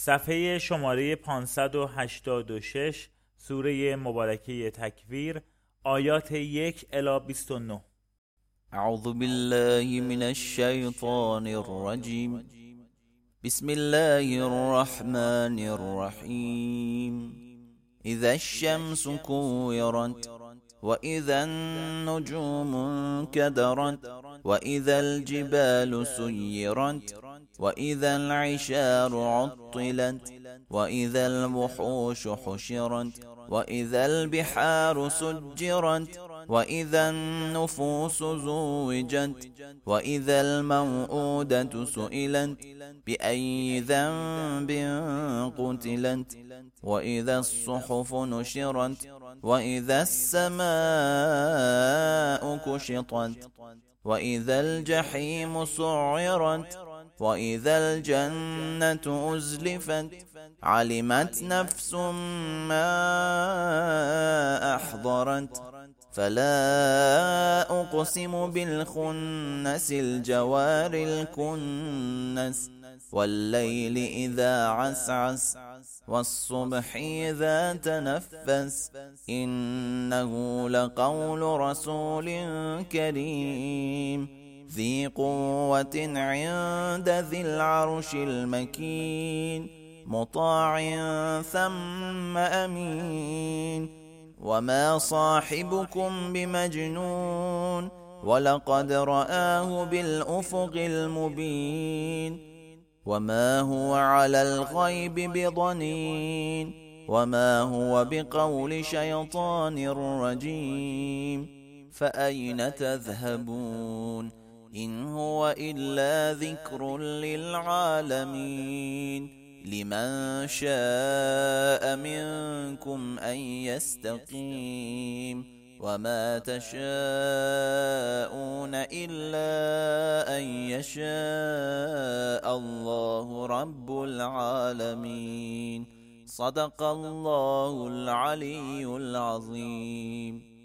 صفحه شماره 586 سوره مبارکه تکویر، آیات 1 الی 29. اعوذ بالله من الشیطان الرجیم. بسم الله الرحمن الرحیم. اذا الشمس كورت وإذا النجوم انكدرت وإذا الجبال سيرت وإذا العشار عطلت وإذا الوحوش حشرت وإذا البحار سجرت وإذا النفوس زوجت وإذا الموءودة سئلت بأي ذنب قتلت وإذا الصحف نشرت وإذا السماء كشطت وإذا الجحيم سعرت وإذا الجنة أزلفت علمت نفس ما أحضرت فلا أقسم بالخنس الجوار الكنس والليل إذا عسعس والصبح إذا تنفس إنه لقول رسول كريم ذي قوة عند ذي العرش المكين مطاع ثم أمين وما صاحبكم بمجنون ولقد رآه بالأفق المبين وما هو على الغيب بضنين وما هو بقول شيطان رجيم فأين تذهبون إن هو إلا ذكر للعالمين لمن شاء منكم أن يستقيم وما تشاءون إلا أن يشاء الله رب العالمين. صدق الله العلي العظيم.